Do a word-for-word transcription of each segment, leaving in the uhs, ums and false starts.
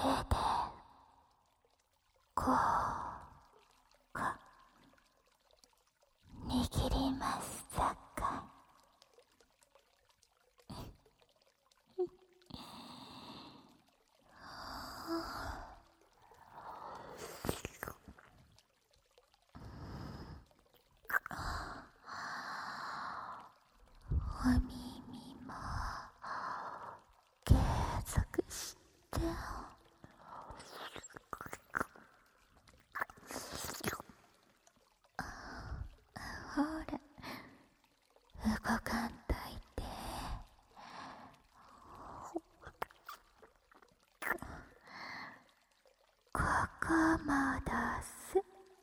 でこうか握りますさかい。お耳も継続してほら動かんといて。ここ戻す。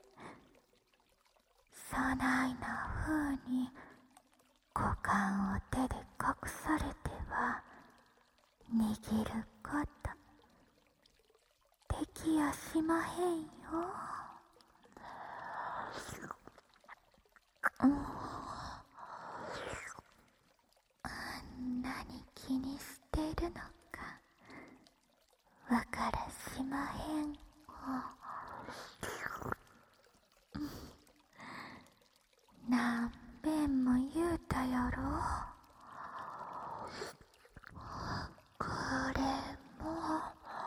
そないな風に股間を手で隠されては握ることできやしまへんよ。うん、あんなに気にしてるのかわからしまへん。何遍も言うたやろ。これも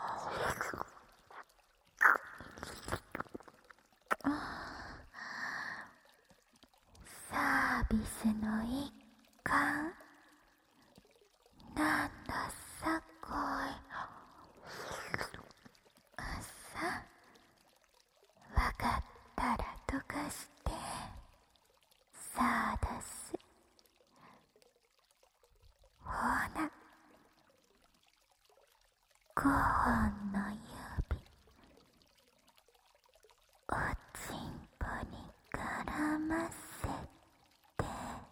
サービスの一環なんださこい。さわかったら溶かしてさあ出す。ほなごほんの指おちんぽに絡ませて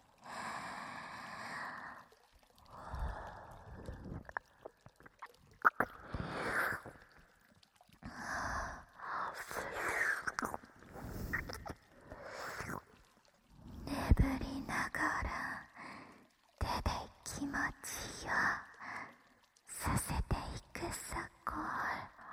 眠りながら手で気持ちよさせていくさこい。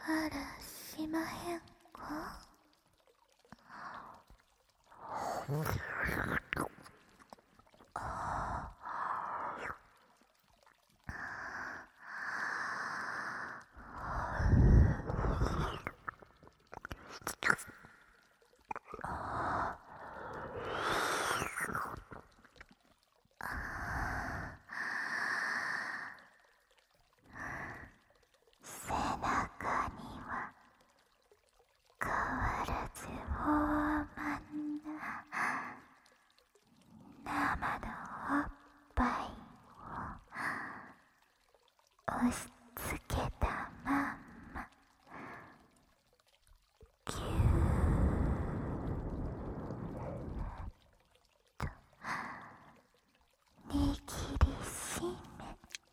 あらしまへんか？背中には変わらず豊満な生のおっぱいを押し付けたまんまぎゅーっと握りしめ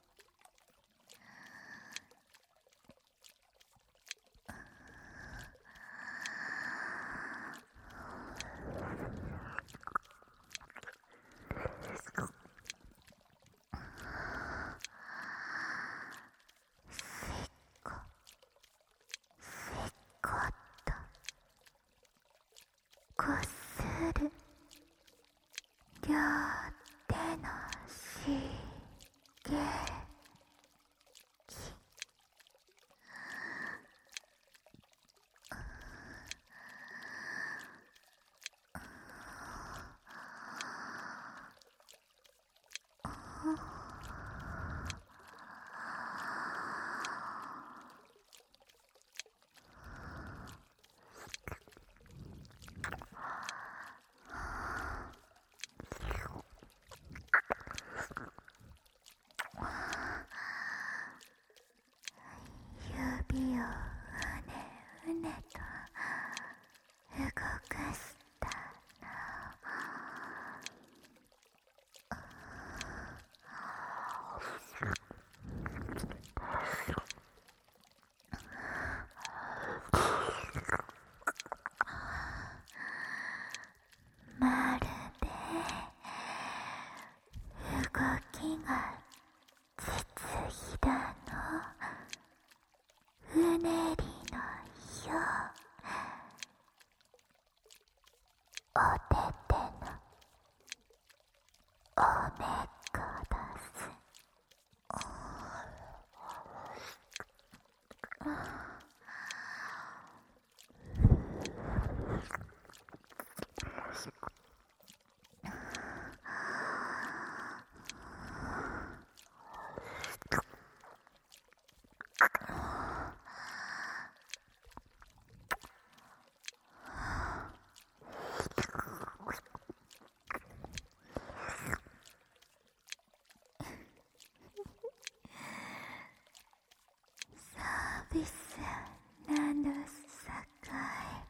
こっとこする両手の刺激指をうねうねと動かしたらまるで動きが実ひだのうねりのようおててのおめこどすサービスなのさかい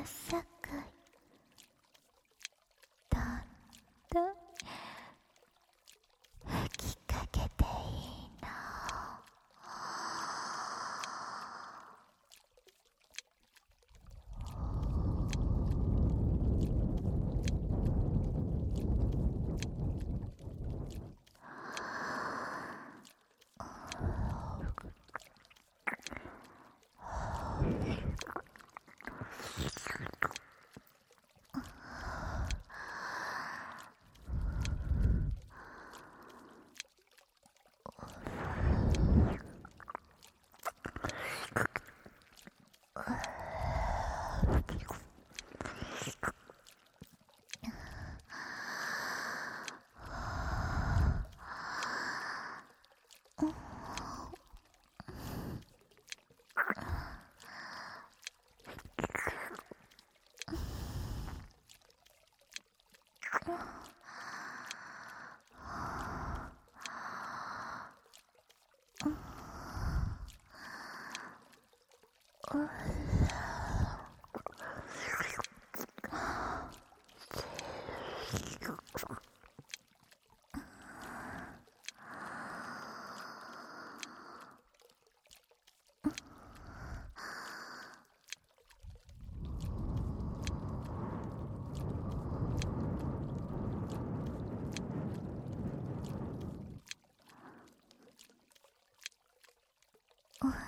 すくどんどん吹きかけていいの。おや、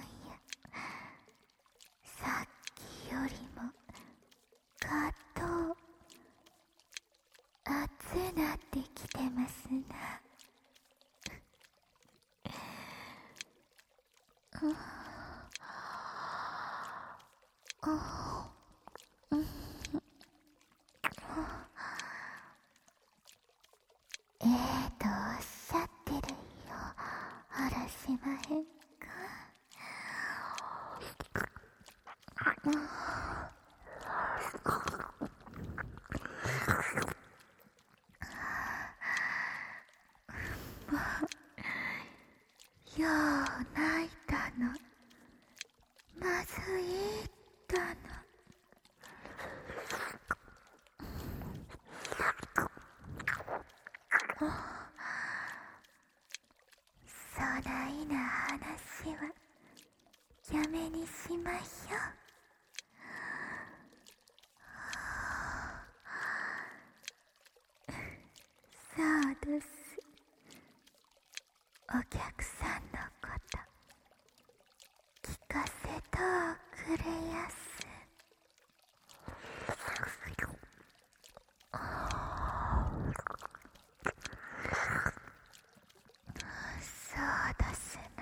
さっきよりもかと熱なってきてますな。うんうんええとおっしゃってるよ、あらしまへんか。よう泣いたの、まず言ったの。そないな話はやめにしましょう。そうです。お客さんのこと聞かせとおくれやす。そうですな。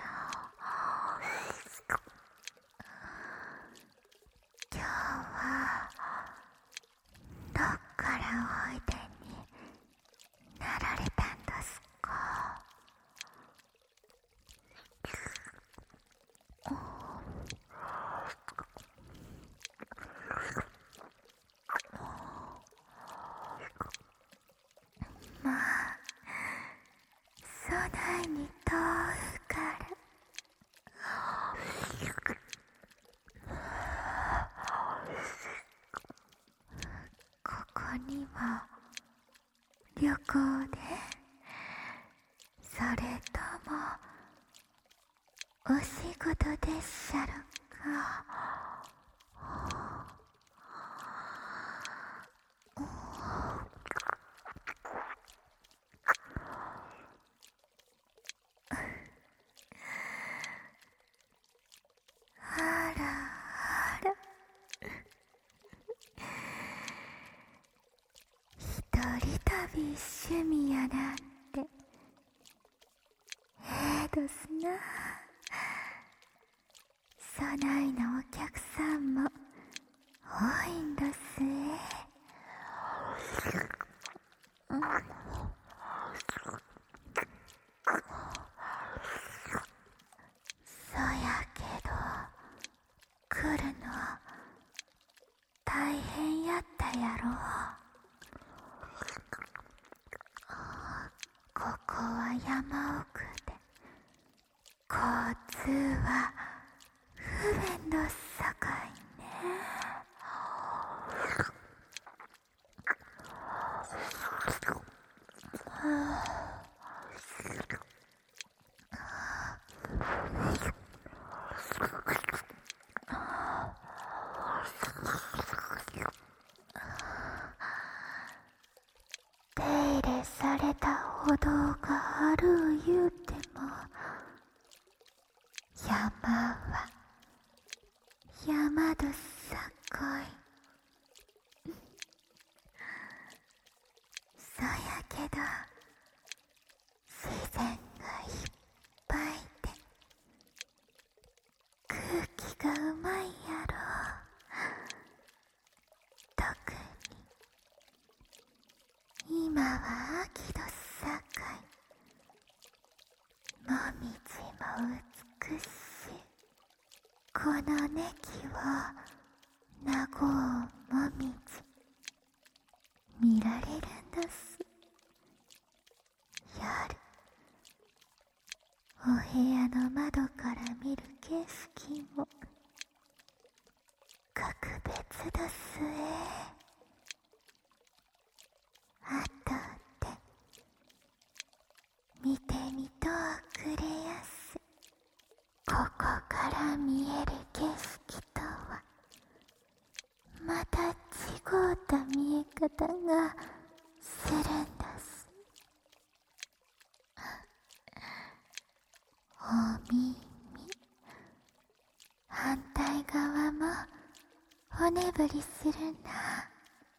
今日はどっからおいでになられたんですか。まあそないに遠いからここには旅行で、それともお仕事でっしゃるか。あらあら、一人旅趣味やなんてええですな。そないなお客さんも多いんだすえ。うんそやけど来るの大変やったやろ。ここは山奥で交通は不便どすさかいね。 手入れされた歩道がある言うても、山は山どさかい。そやけど自然がいっぱいで空気がうまいやろ。特に今は秋どさかい。もみじも美しい。このネキを名護もみじ見られるんだす。夜お部屋の窓から見る景色も格別だすえ。あとで見てみとおくれやす。ここから見える景色とはまた違うた見え方がするんだす。お耳、反対側もおねぶりするな。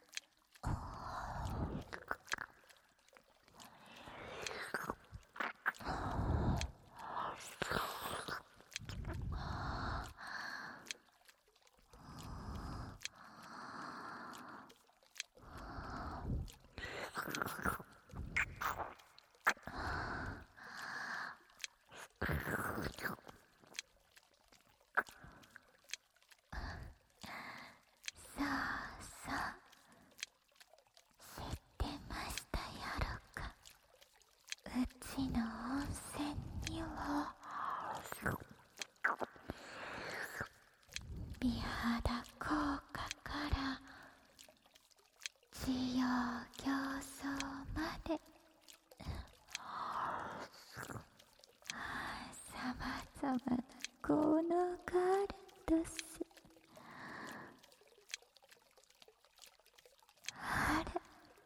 そうそう、知ってましたやろか。うちの温泉には美肌効果から滋養形相までさまざまな効能があるんです。あれ、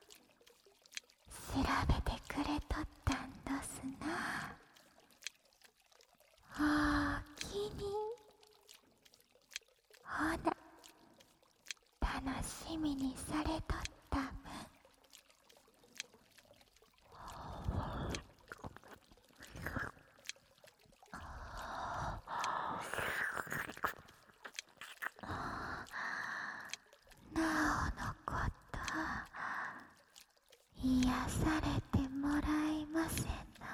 調べてくれとったんどすな。おおきに。ほな、楽しみにされとったむ。なおのこと癒されてもらいませんの。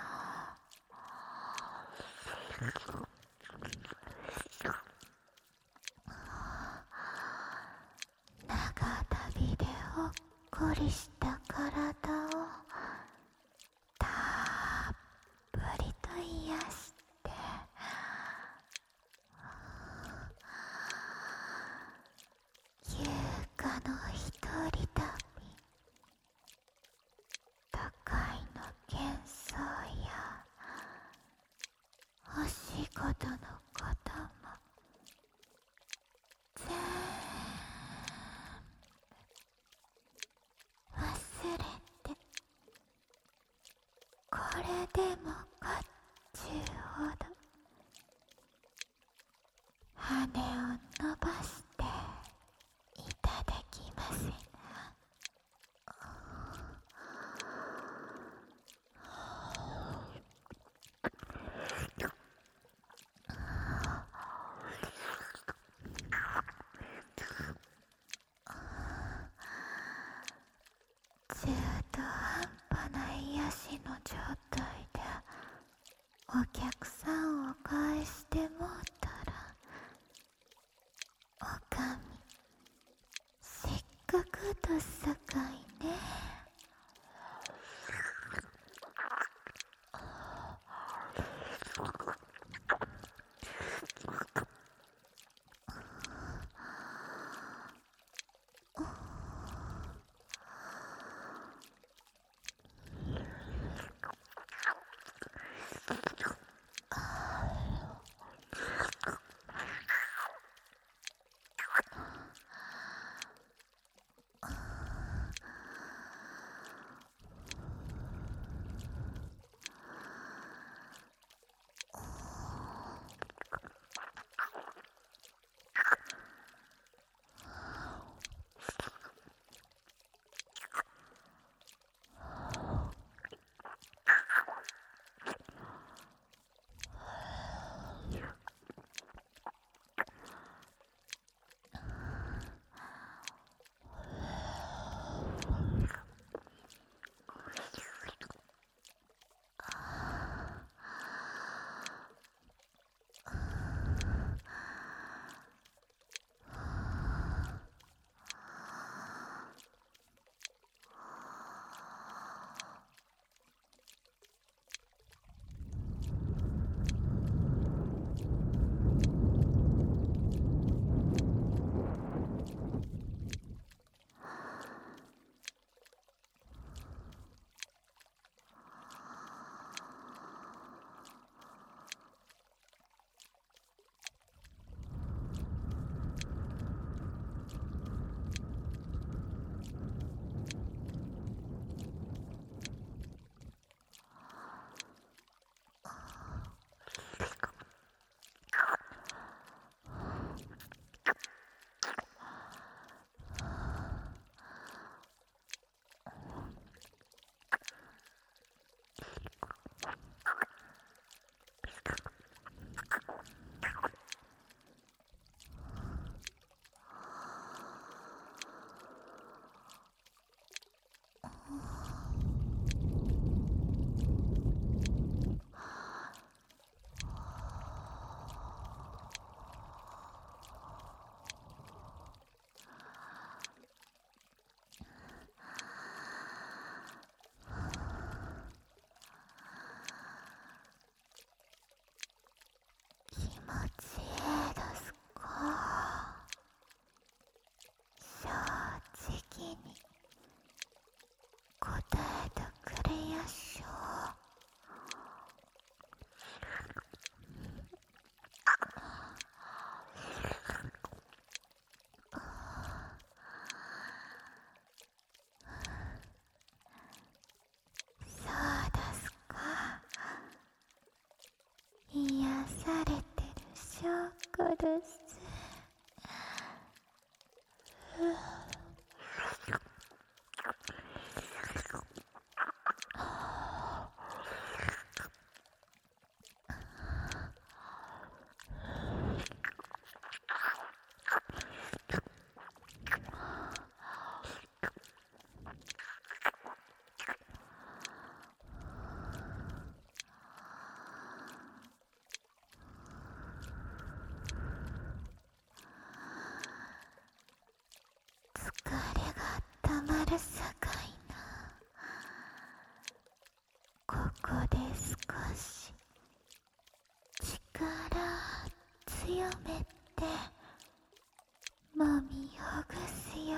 長旅でほっこりした体をたっぷりと癒して優雅の一人旅。都会の喧騒やお仕事のことも全部忘れて、これでもかっちゅうほど羽を伸ばしていただきますな。中途半端な癒しの状態でお客さんを返してもうたら、おかみせっかくとさかいね。 れやしょう。そうですか。癒されてる証拠です。疲れがたまるさかいな。ここで少し力強めてもみほぐすように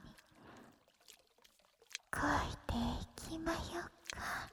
こいていきまよか。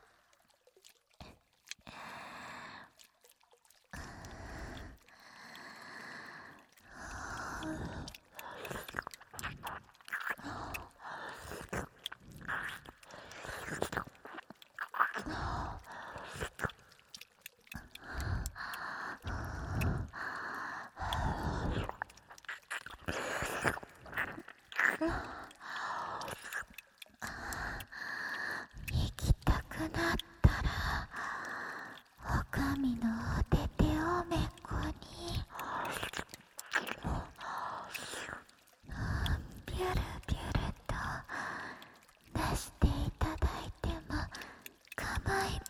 行きたくなったらおかみのお手手をめこにビュルビュルと出していただいても構い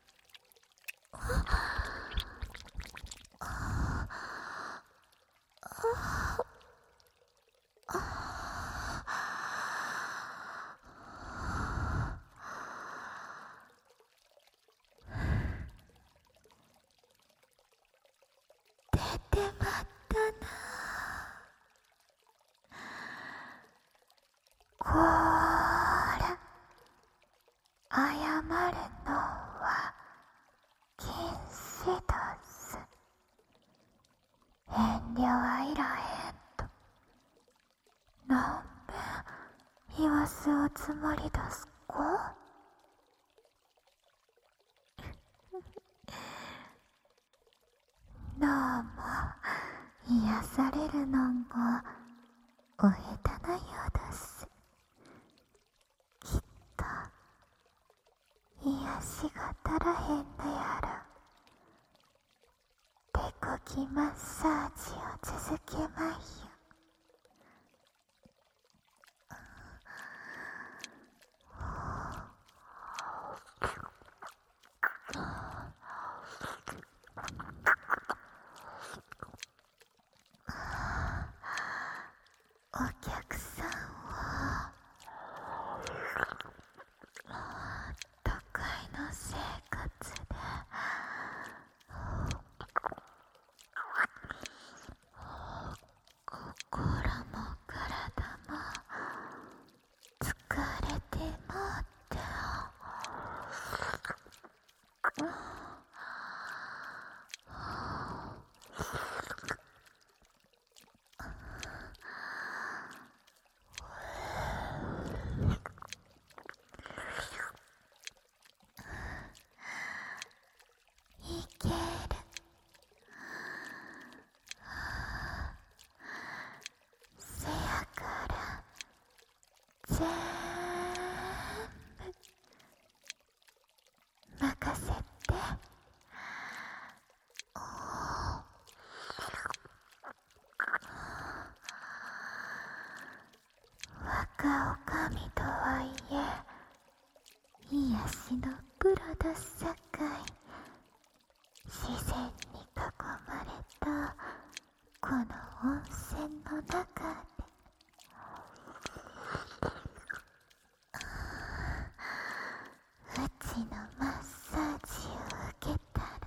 出てまったな。こーら謝るのは禁止だす。遠慮はいらへんとなんべん言わすおつもりだすか。どうも癒されるのんごお下手なようだす。きっと癒しが足らへんのやろ。手こきマッサージを続けまいよ。お客さんは都会の生活で心も体も疲れてまっていける。せやからぜーんぶ任せて。若おかみとはいえ癒しのプロださかい、自然に囲まれたこの温泉の中でうちのマッサージを受けたら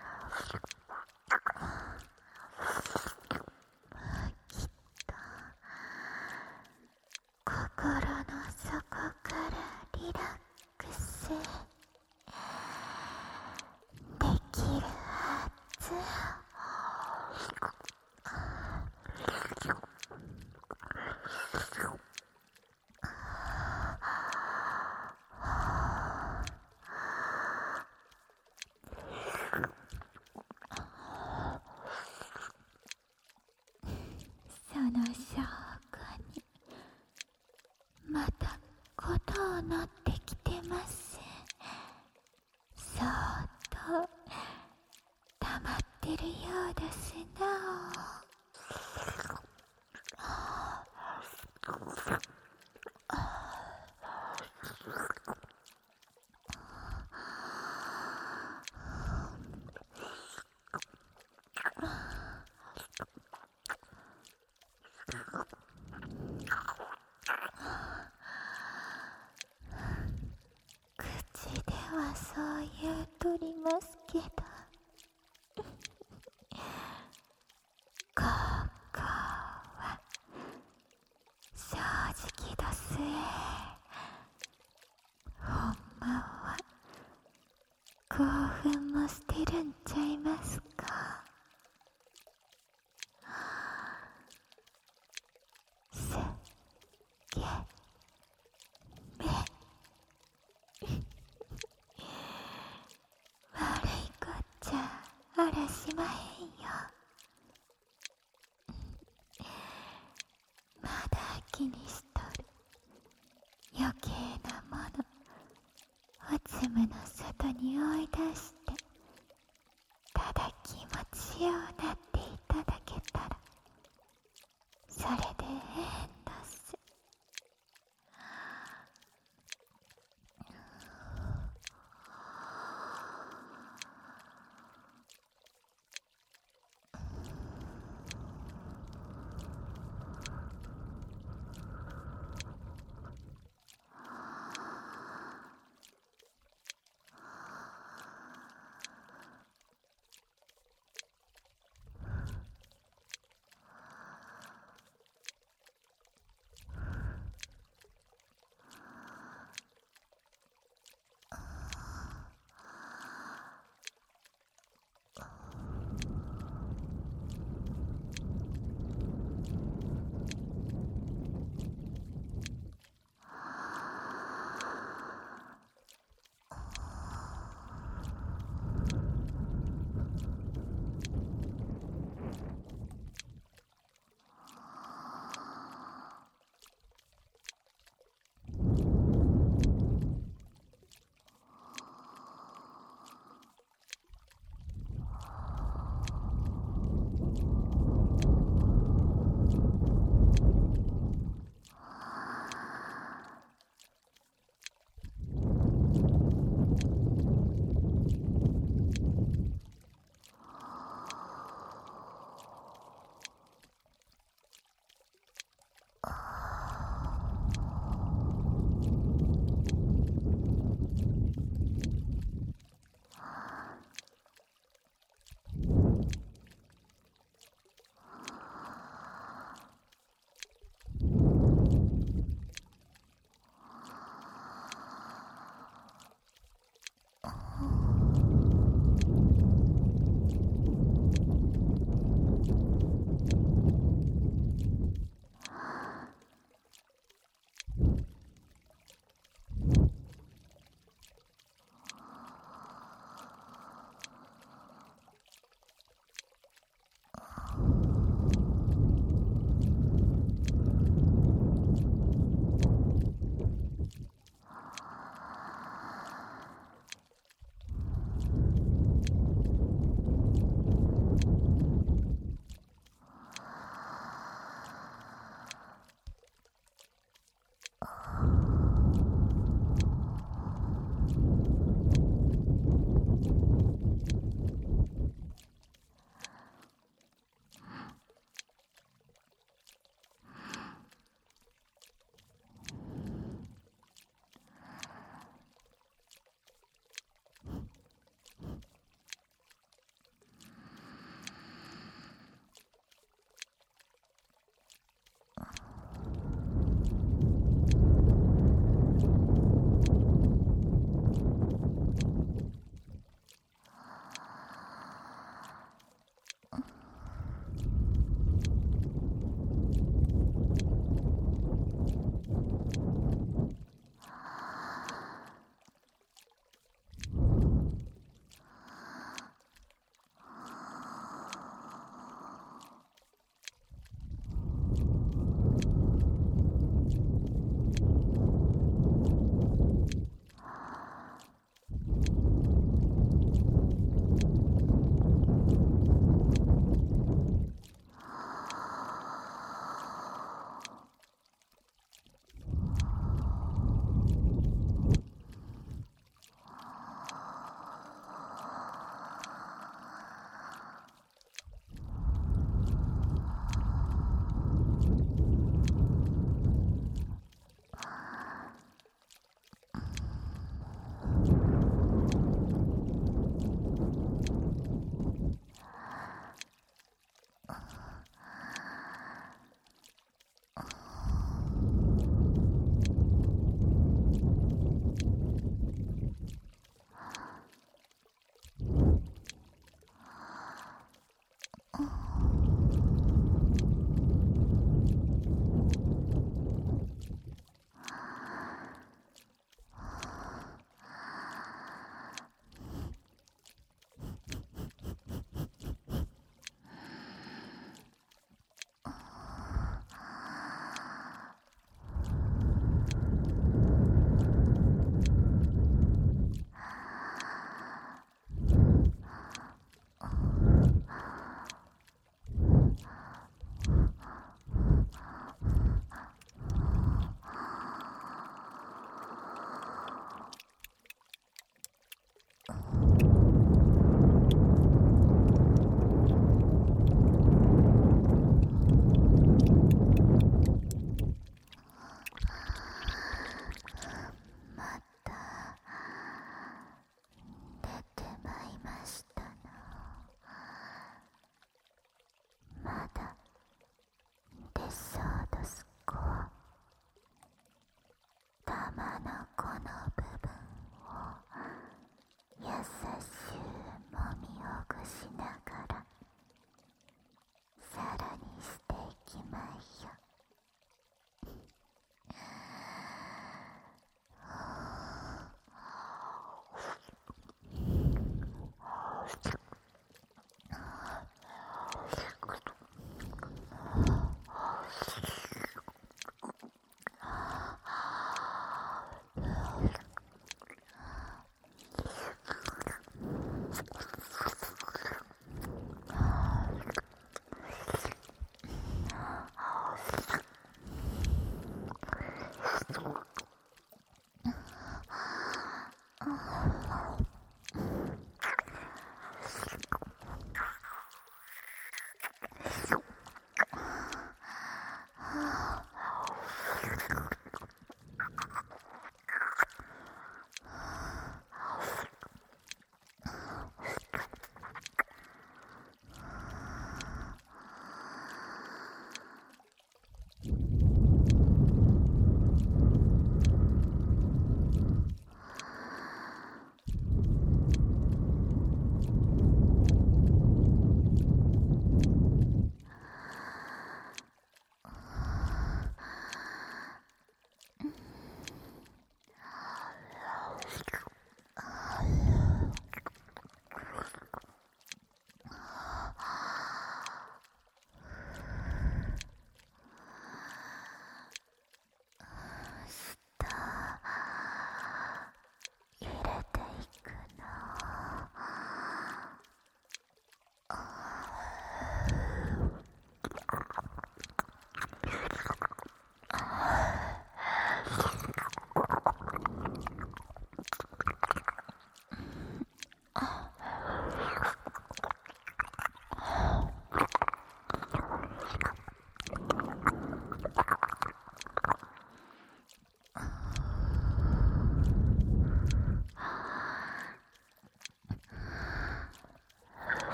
きっと心の底からリラックスはそう言うとりますけど、ここは正直どすえ。ほんまは興奮もしてるんちゃいますか。すげめ悪いこっちゃあらしまへんよ。まだ気にしとる余計なものおつむの外に追い出して、ただ気持ちようなっていただけたらそれでええんどす。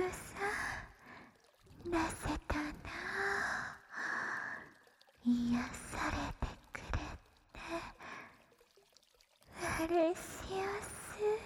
さんなせたな。癒されてくれて嬉しやす。